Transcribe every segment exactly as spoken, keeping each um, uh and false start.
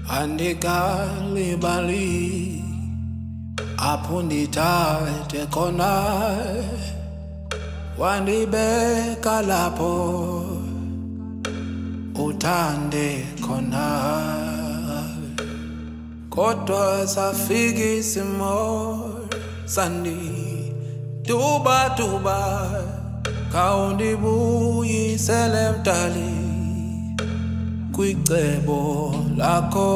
andikalibali apho ndithathe khona wandibeka lapho uthande khona kodwa safika isimo sandi duba duba khawundibuyisele mdali kwicebo lakho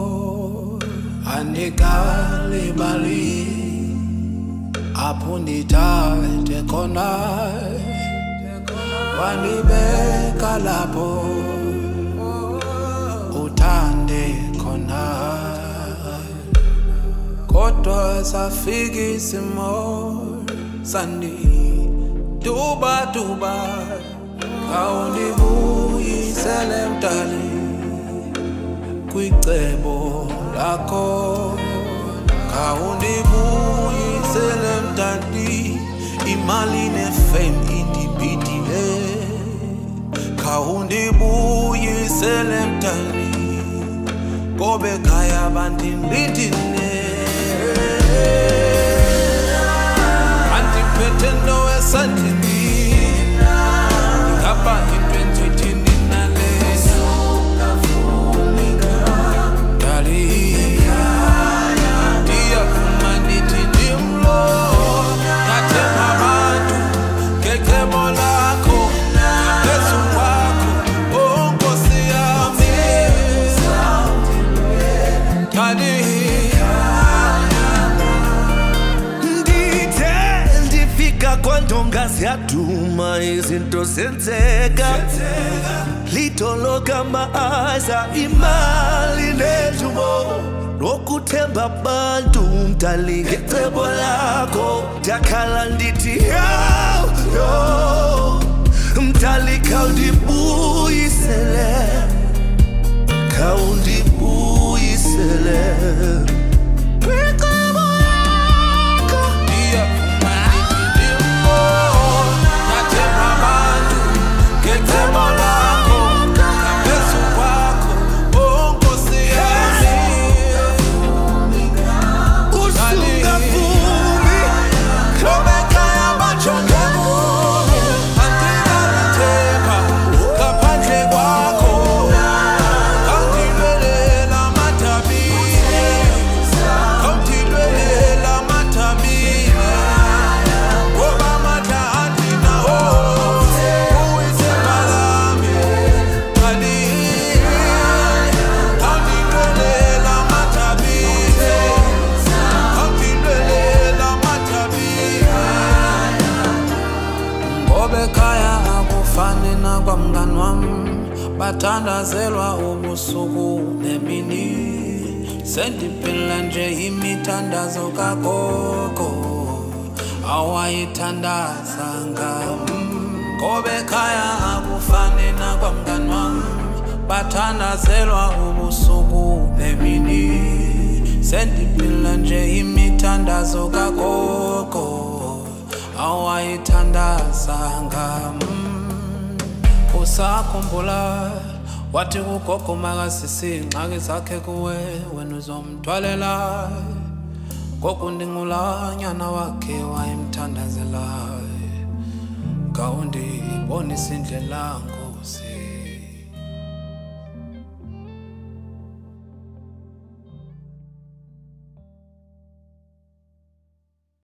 andikalibali apho ndithathe khona wandibeka lapho uthande khona kodwa safika isimo sandi duba duba khawundibuyisele mdali kwicebo lakho khawundibuyisele mdali imali nefame indibhidile khawundibuyisele mdali ngoba ekhaya bandindindile andiphethe nowesandini ngapha into enthethini nale dali ndiyavuma ndithi ndimlo ngathemba abantu ngecebo lakho ngaphezu kwakho onkosi yami dali kwandonga ziyaduma izinto zenzeka litoloka maaza imali nejumo lokuthemba abantu mdali ngecebo lakho ndakhala ndithi yo mdali khawundibuyisele khawundibuyisele kwamngani wami bathandazelwa ubusuku nemini sendiphila nje imithandazo kagogo awayithandaza ngami ngoba ekhaya akufani nakwamngani wami bathandazelwa ubusuku nemini sendiphila nje imithandazo kagogo awayithandaza ngami usakhumbula wathi kugogo makasisi ingxaki zakhe kuwe wena uzomthwalela gogo ndingulanyana wakhe wayemthandazela khawundibonisa indlela